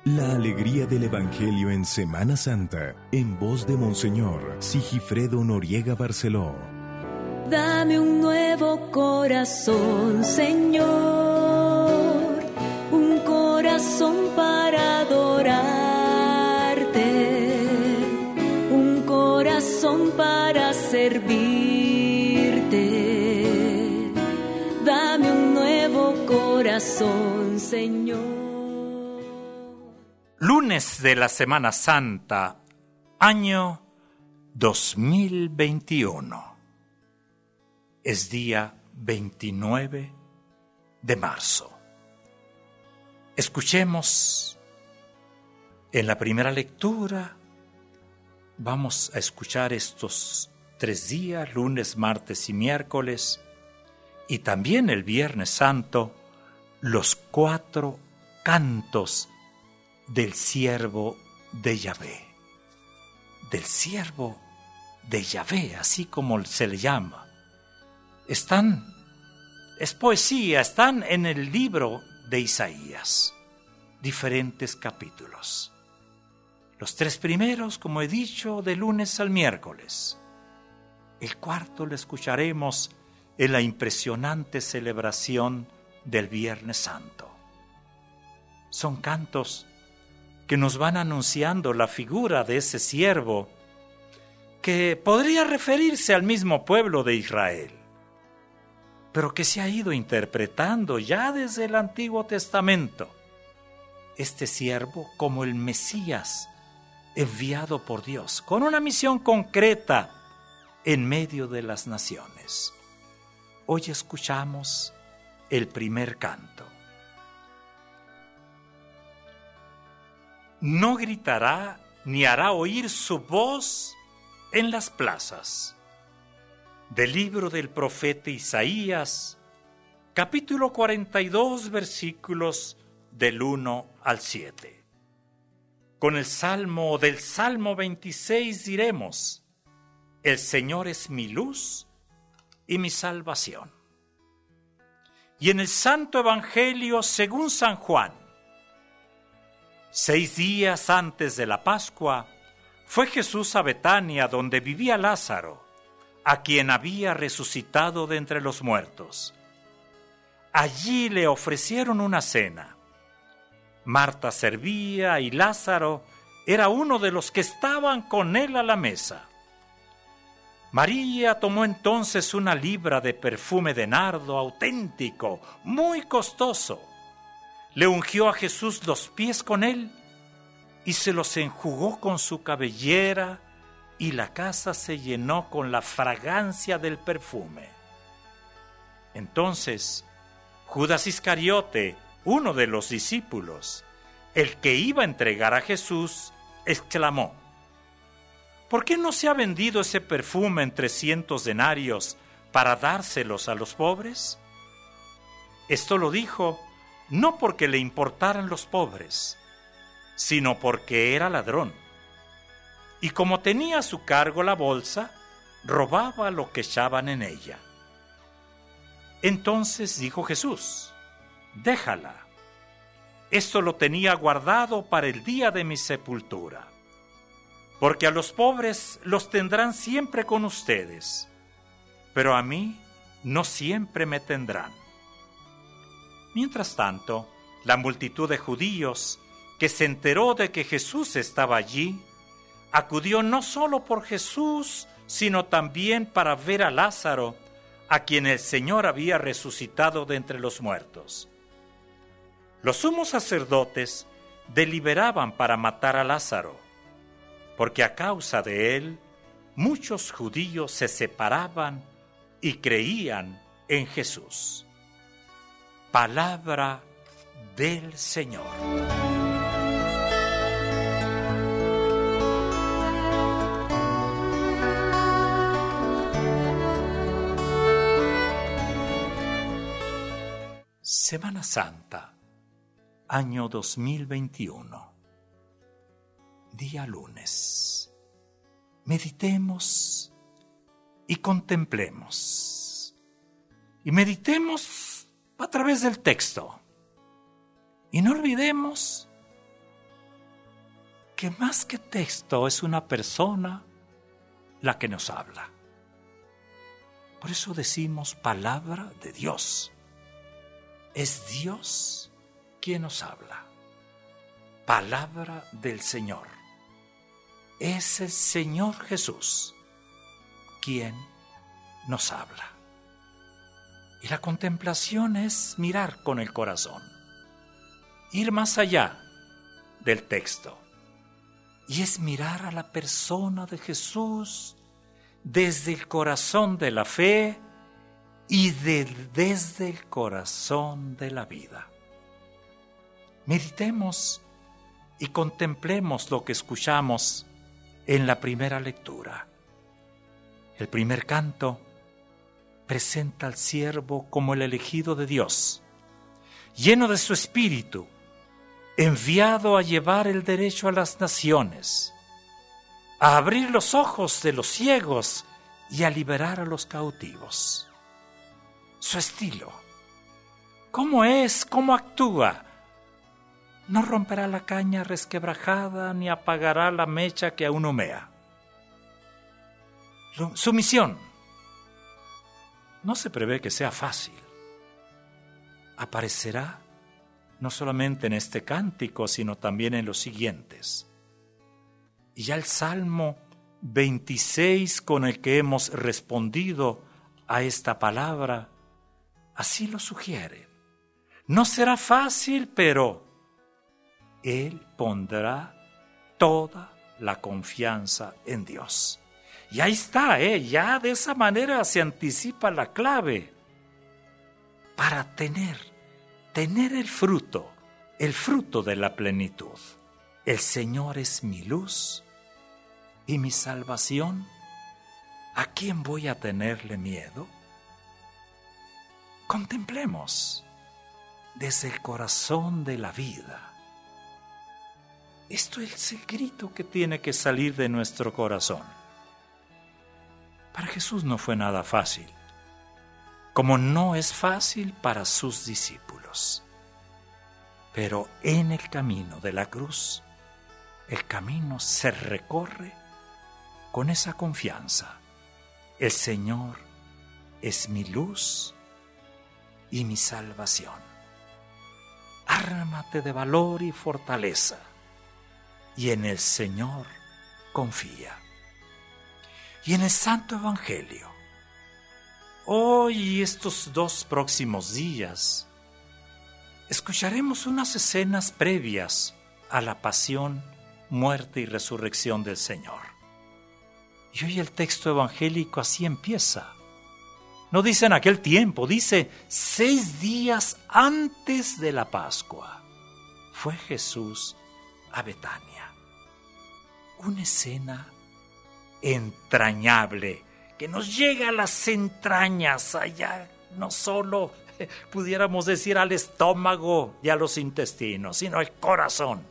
La alegría del Evangelio en Semana Santa, en voz de Monseñor Sigifredo Noriega Barceló. Dame un nuevo corazón, Señor, un corazón para adorarte, un corazón para servirte. Dame un nuevo corazón, Señor. Lunes de la Semana Santa, año 2021. Es día 29 de marzo. Escuchemos en la primera lectura. Vamos a escuchar estos 3 días, lunes, martes y miércoles, y también el Viernes Santo, los 4 cantos del siervo de Yahvé. Del siervo de Yahvé, así como se le llama. Es poesía, están en el libro de Isaías, diferentes capítulos. Los 3 primeros, como he dicho, de lunes al miércoles. El 4 lo escucharemos en la impresionante celebración del Viernes Santo. Son cantos que nos van anunciando la figura de ese siervo que podría referirse al mismo pueblo de Israel, pero que se ha ido interpretando ya desde el Antiguo Testamento. Este siervo como el Mesías enviado por Dios, con una misión concreta en medio de las naciones. Hoy escuchamos el primer canto. No gritará ni hará oír su voz en las plazas. Del libro del profeta Isaías, capítulo 42, versículos del 1 al 7. Con el Salmo 26 diremos: el Señor es mi luz y mi salvación. Y en el Santo Evangelio según San Juan, 6 días antes de la Pascua, fue Jesús a Betania, donde vivía Lázaro, a quien había resucitado de entre los muertos. Allí le ofrecieron una cena. Marta servía y Lázaro era uno de los que estaban con él a la mesa. María tomó entonces 1 libra de perfume de nardo auténtico, muy costoso. Le ungió a Jesús los pies con él y se los enjugó con su cabellera, y la casa se llenó con la fragancia del perfume. Entonces, Judas Iscariote, uno de los discípulos, el que iba a entregar a Jesús, exclamó: ¿por qué no se ha vendido ese perfume en 300 denarios para dárselos a los pobres? Esto lo dijo no porque le importaran los pobres, sino porque era ladrón. Y como tenía a su cargo la bolsa, robaba lo que echaban en ella. Entonces dijo Jesús: déjala. Esto lo tenía guardado para el día de mi sepultura. Porque a los pobres los tendrán siempre con ustedes, pero a mí no siempre me tendrán. Mientras tanto, la multitud de judíos, que se enteró de que Jesús estaba allí, acudió no solo por Jesús, sino también para ver a Lázaro, a quien el Señor había resucitado de entre los muertos. Los sumos sacerdotes deliberaban para matar a Lázaro, porque a causa de él muchos judíos se separaban y creían en Jesús. Palabra del Señor. Semana Santa, año 2021, día lunes. Meditemos y contemplemos. Y meditemos a través del texto. Y no olvidemos que más que texto es una persona la que nos habla. Por eso decimos palabra de Dios. Es Dios quien nos habla. Palabra del Señor. Es el Señor Jesús quien nos habla. Y la contemplación es mirar con el corazón, ir más allá del texto. Y es mirar a la persona de Jesús desde el corazón de la fe y desde el corazón de la vida. Meditemos y contemplemos lo que escuchamos en la primera lectura. El primer canto presenta al siervo como el elegido de Dios, lleno de su espíritu, enviado a llevar el derecho a las naciones, a abrir los ojos de los ciegos y a liberar a los cautivos. Su estilo, cómo es, cómo actúa, no romperá la caña resquebrajada ni apagará la mecha que aún humea. Su misión no se prevé que sea fácil. Aparecerá no solamente en este cántico, sino también en los siguientes. Y ya el Salmo 26 con el que hemos respondido a esta palabra, así lo sugiere. No será fácil, pero Él pondrá toda la confianza en Dios. Y ahí está, ya de esa manera se anticipa la clave para tener el fruto de la plenitud. El Señor es mi luz y mi salvación. ¿A quién voy a tenerle miedo? Contemplemos desde el corazón de la vida. Esto es el grito que tiene que salir de nuestro corazón. Para Jesús no fue nada fácil, como no es fácil para sus discípulos. Pero en el camino de la cruz, el camino se recorre con esa confianza. El Señor es mi luz y mi salvación. Ármate de valor y fortaleza, y en el Señor confía. Y en el Santo Evangelio, hoy y estos 2 próximos días, escucharemos unas escenas previas a la pasión, muerte y resurrección del Señor. Y hoy el texto evangélico así empieza. No dice en aquel tiempo, dice 6 días antes de la Pascua. Fue Jesús a Betania. Una escena entrañable que nos llega a las entrañas, allá no solo pudiéramos decir al estómago y a los intestinos, sino al corazón.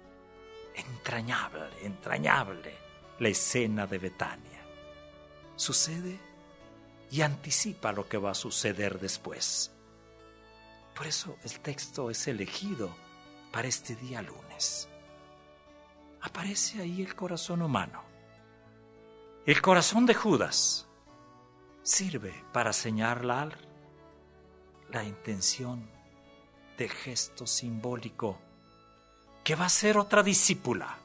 Entrañable la escena de Betania. Sucede y anticipa lo que va a suceder después. Por eso el texto es elegido para este día lunes. Aparece ahí el corazón humano. El corazón de Judas sirve para señalar la intención del gesto simbólico que va a ser otra discípula,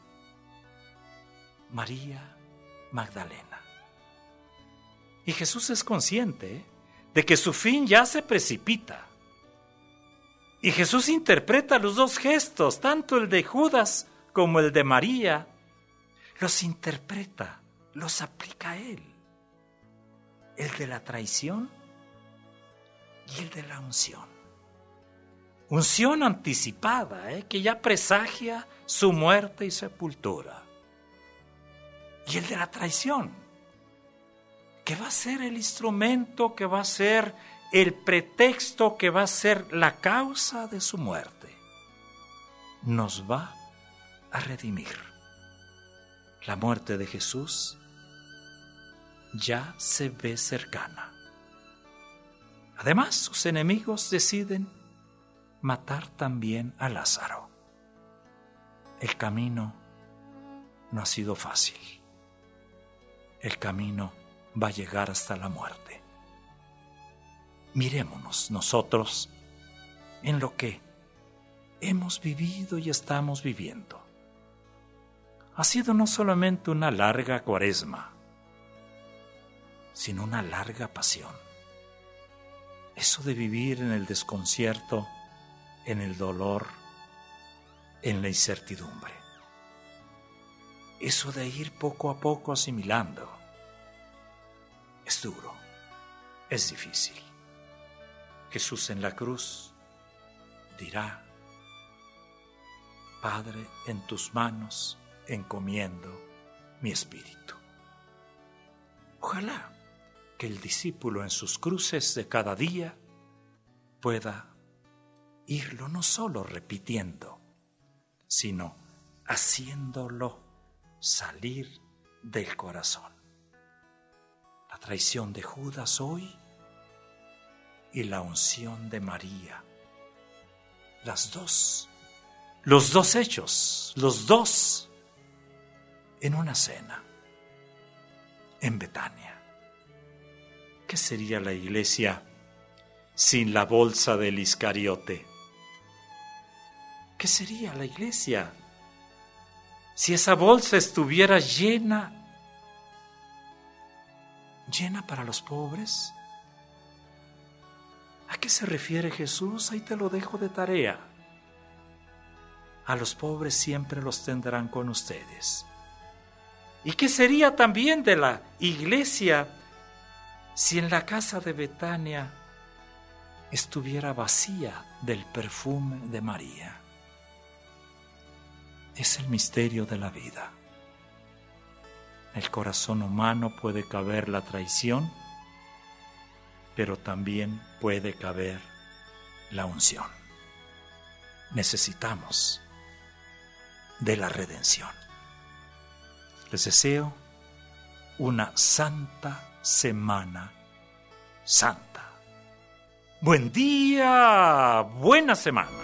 María Magdalena. Y Jesús es consciente de que su fin ya se precipita. Y Jesús interpreta los 2 gestos, tanto el de Judas como el de María. Los interpreta, los aplica a Él. El de la traición y el de la unción. Unción anticipada, que ya presagia su muerte y sepultura. Y el de la traición, que va a ser el instrumento, que va a ser el pretexto, que va a ser la causa de su muerte. Nos va a redimir. La muerte de Jesús ya se ve cercana. Además, sus enemigos deciden matar también a Lázaro. El camino no ha sido fácil. El camino va a llegar hasta la muerte. Mirémonos nosotros en lo que hemos vivido y estamos viviendo. Ha sido no solamente una larga cuaresma, sino una larga pasión. Eso de vivir en el desconcierto, en el dolor, en la incertidumbre. Eso de ir poco a poco asimilando. Es duro, es difícil. Jesús en la cruz dirá: Padre, en tus manos encomiendo mi espíritu. Ojalá que el discípulo en sus cruces de cada día pueda irlo no solo repitiendo, sino haciéndolo salir del corazón. La traición de Judas hoy y la unción de María. Los dos hechos, los dos en una cena en Betania. ¿Qué sería la iglesia sin la bolsa del Iscariote? ¿Qué sería la iglesia si esa bolsa estuviera llena para los pobres? ¿A qué se refiere Jesús? Ahí te lo dejo de tarea. A los pobres siempre los tendrán con ustedes. ¿Y qué sería también de la iglesia si en la casa de Betania estuviera vacía del perfume de María? Es el misterio de la vida. En el corazón humano puede caber la traición, pero también puede caber la unción. Necesitamos de la redención. Les deseo una santa Semana Santa. Buen día, buena semana.